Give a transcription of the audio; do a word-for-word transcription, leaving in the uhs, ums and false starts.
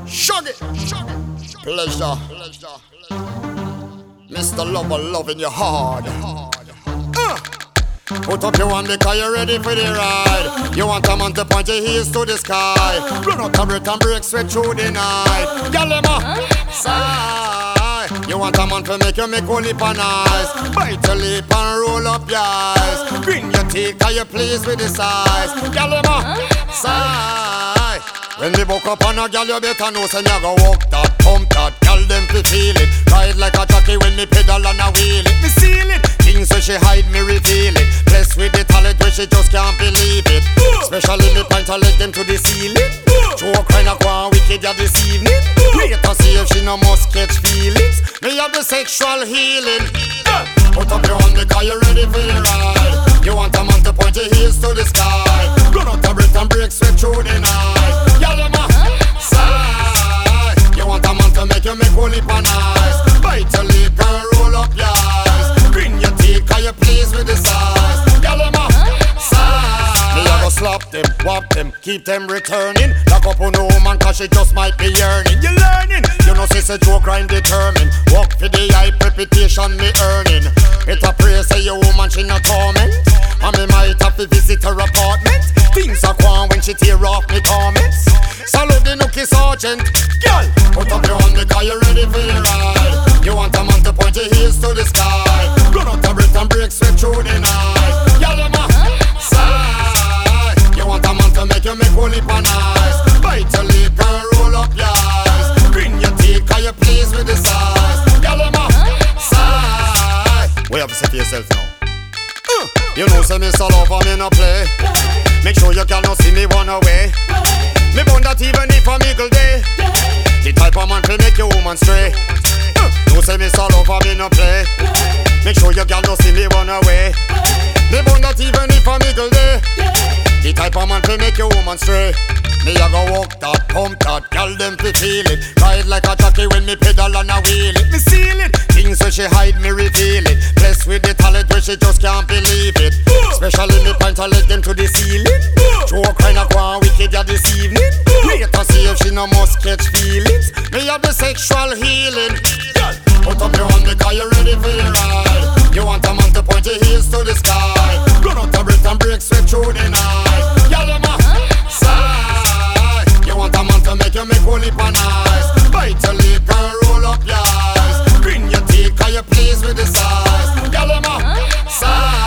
Shug it. Pleasure. Mister Lover, loving you hard. Uh. Put up your hand because you're ready for the ride. You want a man to point your heels to the sky. Run out a breath and break sweat through the night. Galema, sigh. You want a man to make you make one lip and eyes. Bite your lip and roll up your eyes. Grin your teeth cause you're pleased with the size. Galema, sigh. When me buck up on a gal, you better know say me a go walk that, pump that. Gal them fi feel it. Ride like a jockey when me pedal and a wheel it. Me seal it. Things where she hide, me reveal it. Blessed with the talent where she just can't believe it. Especially me point her leg them to the ceiling. Joke kind of go on wicked ya this evening. Wait to see if she no must catch feelings. Me have the sexual healing. Put up your hand because you're ready for the ride. You want a man to point your heels to the sky. Run out a breath and break sweat through the night. Yalama, sigh. You want a man to make you make one lip and eyes. Bite your lip and roll up your eyes. Grin your teeth cause you're pleased with the size. Yalama, sigh. Me a go slap them, whop them, keep them returning. Lock up on a woman cause she just might be yearning. You learning, you know she's a joke grind determined. Walk for the hype reputation me earning. It a pray say your woman she not torment. And me might have to visit her apartment. Things are gone when she tear off me comments. Salute the nookie sergeant. Girl, put up your hand because you're ready for the ride. You want a man to point your heels to the sky. Run out a breath and break sweat through the night. Yalama, sigh. You want a man to make you make one lip and eyes. Bite your lip and roll up your eyes. Grin your teeth cause you're pleased with the size. Yalama, sigh. We have to say to yourself now. uh. You know say me sell off and me no play. Make sure you cannot see me run away. Me born that even if a middle day. The type of man fi make your woman stray. uh. No say me sell off and me no play. Make sure you cannot see me run away. Me born that even if a middle day. The type of man fi make your woman stray. Me a go walk that, pump that, gal them fi feel it. Ride like a jockey when me pedal and a wheel it. Me seal it, things where she hide me reveal it. Blessed with the talent where she just can't believe it. Especially me point her leg them to the ceiling. Joke kind of go on wicked ya this evening. Wait to see if she no must catch feelings. Me have the sexual healing. Put up your hand because you're ready for the ride. You want a man to point your heels to the sky. Run out a breath and break sweat through the night. Yalama, sigh. You want a man to make you make one lip and eyes. Bite your lip and roll up your eyes. Grin your teeth cause you're pleased with the size. Yalama, sigh.